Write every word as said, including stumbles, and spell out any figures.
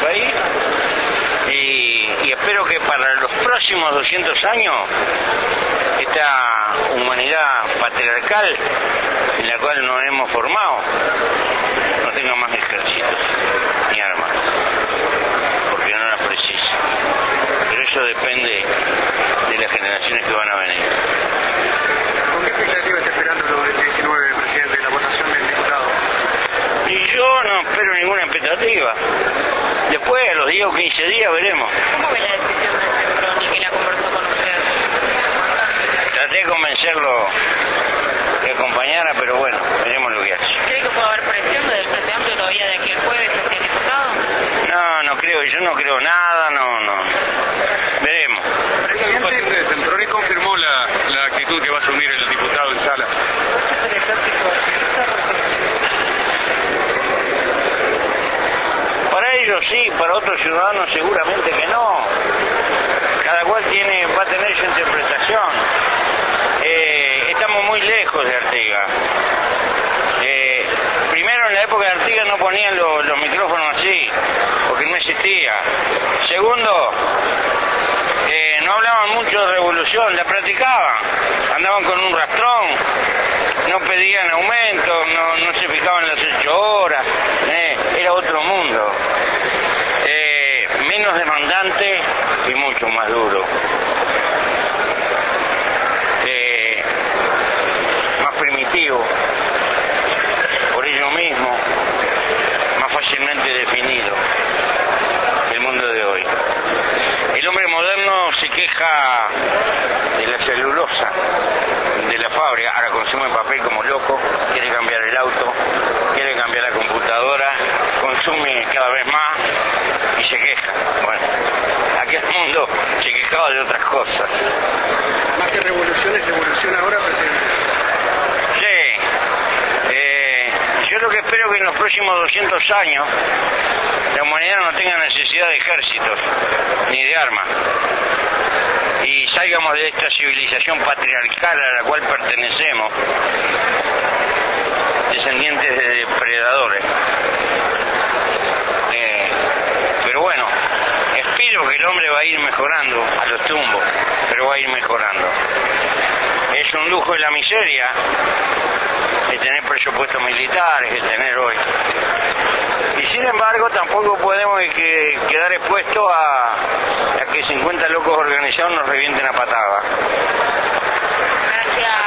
país y, y espero que para los próximos doscientos años esta humanidad patriarcal en la cual nos hemos formado no tenga más ejércitos ni armas, porque no las precisa. Pero eso depende de las generaciones que van a venir. ¿Con qué expectativa está esperando el diecinueve, presidente, la votación del diputado? Y yo no espero ninguna expectativa. Después, a los diez o quince días, veremos. ¿Cómo ve la decisión del Centrón y que la conversó con usted? Traté de convencerlo que acompañara, pero bueno, veremos lo que hace. ¿Cree que puede haber presión desde el Frente Amplio todavía de aquí al jueves hacia el diputado? No, no creo, yo no creo nada, no, no. Veremos. El presidente de Centrón confirmó la, la actitud que va a asumir el diputado en sala. Para ellos sí, para otros ciudadanos seguramente que no. Cada cual tiene, va a tener su interpretación. Eh, estamos muy lejos de Artigas. Eh, primero, en la época de Artigas no ponían lo, los micrófonos así, porque no existía. Segundo, eh, no hablaban mucho de revolución, la practicaban. Andaban con un rastrón, no pedían aumento, no, no se fijaban en las ocho horas, eh, era otro mundo. Eh, menos demandante y mucho más duro. Eh, más primitivo, por ello mismo, más fácilmente definido el mundo de hoy. El hombre moderno se queja de la celulosa, de la fábrica, ahora consume papel como loco, quiere cambiar el auto, quiere cambiar la computadora, consume cada vez más y se queja. Bueno, aquel mundo se quejaba de otras cosas. Más que revoluciones, evoluciona ahora, presidente. Sí, eh, yo lo que espero que en los próximos doscientos años la humanidad no tenga necesidad de ejércitos ni de armas y salgamos de esta civilización patriarcal a la cual pertenecemos, descendientes de depredadores. Eh, pero bueno, espero que el hombre va a ir mejorando a los tumbos, pero va a ir mejorando. Es un lujo de la miseria de tener presupuestos militares, de tener hoy. Y sin embargo tampoco podemos que, quedar expuestos a, a que cincuenta locos organizados nos revienten a patada. Gracias.